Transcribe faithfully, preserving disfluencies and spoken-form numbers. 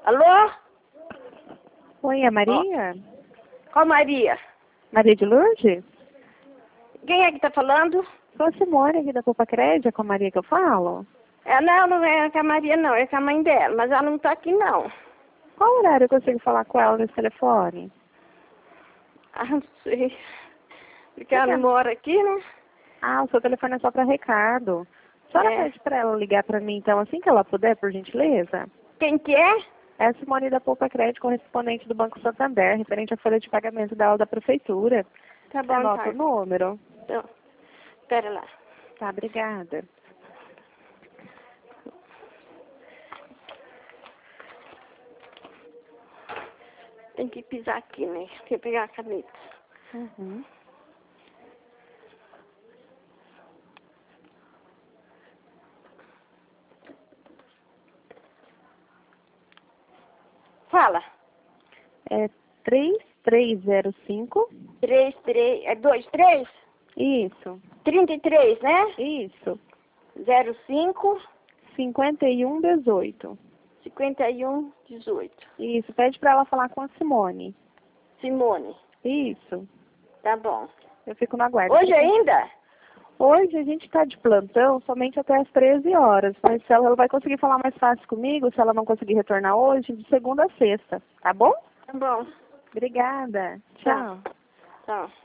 Alô? Oi, é Maria? Qual Maria? Maria de Lourdes? Quem é que tá falando? Sou a Simone aqui da Poupa Crédito, é com a Maria que eu falo? É, não, não é com a Maria não, é com a mãe dela, mas ela não tá aqui não. Qual horário eu consigo falar com ela nesse telefone? Ah, não sei. Porque ela não mora aqui, né? Ah, o seu telefone é só para recado. A senhora É. pede para ela ligar para mim, então, assim que ela puder, por gentileza? Quem que é? É a Simone da Poupa Crédito, correspondente do Banco Santander, referente à folha de pagamento dela da prefeitura. Tá Você bom, anota tá. o número? Então, pera lá. Tá, obrigada. Tem que pisar aqui, né? Tem que pegar a caneta. Uhum. Fala. É três três zero cinco. Três, três, é dois, três? Isso, Trinta e três, né? isso. Zero cinco, cinquenta e um dezoito. cinquenta e um, dezoito. Isso, pede para ela falar com a Simone. Simone. Isso, Tá bom. eu fico na guarda. Hoje ainda? Hoje a gente está de plantão somente até as treze horas, mas se ela, ela vai conseguir falar mais fácil comigo, se ela não conseguir retornar hoje, de segunda a sexta, tá bom? Tá bom. Obrigada. Tchau. Tchau.